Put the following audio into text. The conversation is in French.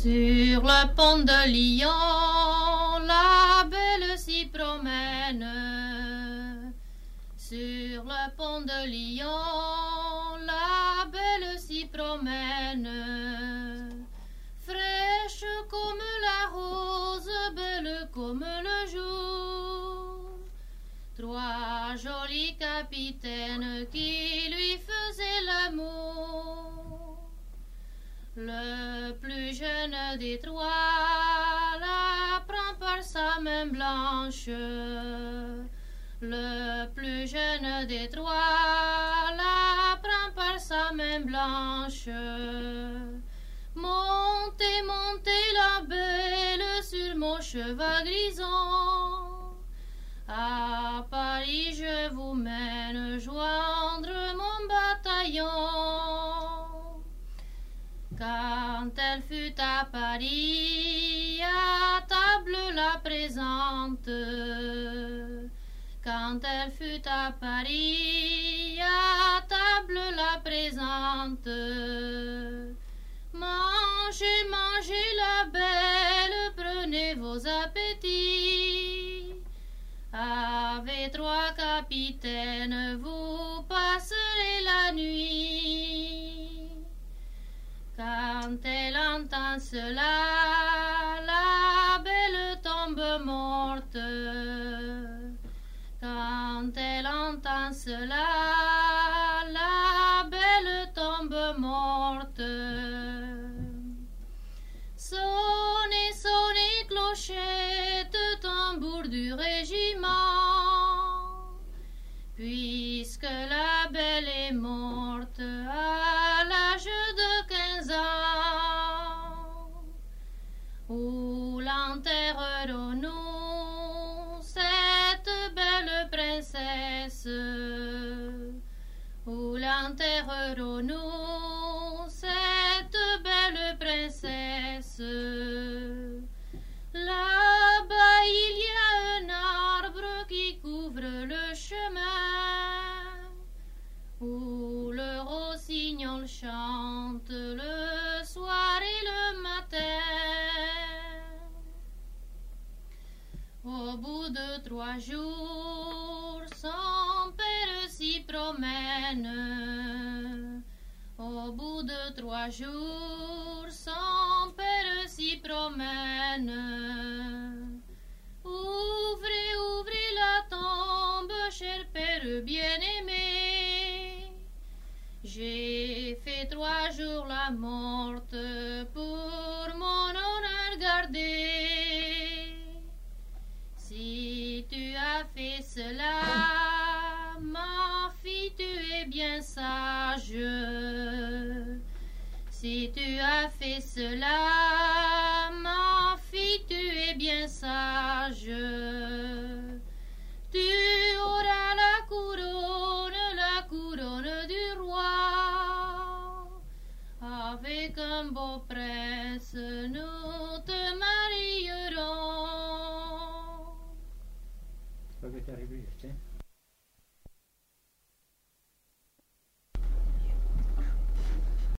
Sur le pont de Lyon, la belle s'y promène. Sur le pont de Lyon, la belle s'y promène. Fraîche comme la rose, belle comme le jour. Trois jolis capitaines qui lui faisaient l'amour. Le plus jeune des trois la prend par sa main blanche. Le plus jeune des trois la prend par sa main blanche. Montez, montez la belle sur mon cheval grison. À Paris je vous mène joindre mon bataillon. Quand elle fut à Paris, à table la présente. Quand elle fut à Paris, à table la présente. Mangez, mangez la belle, prenez vos appétits. Avec trois capitaines, vous passerez la nuit. Quand elle entend cela, la belle tombe morte. Quand elle entend cela, la belle tombe morte. Sonnez, sonnez, clochette, tambour du régiment. Puisque la belle est morte à l'âge de 15 ans, où l'enterrerons-nous, cette belle princesse? Où l'enterrerons-nous, cette belle princesse? Là-bas il y a un arbre qui couvre le chemin, où le rossignol chante le soir et le matin. Au bout de 3 jours, son père s'y promène. Au bout de 3 jours, son père s'y promène. Ouvrez, ouvrez la tombe, cher père bien-aimé. J'ai fait 3 jours la morte pour mon honneur gardé. Si tu as fait cela, ma fille, tu es bien sage. Si tu as fait cela, ma fille, tu es bien sage.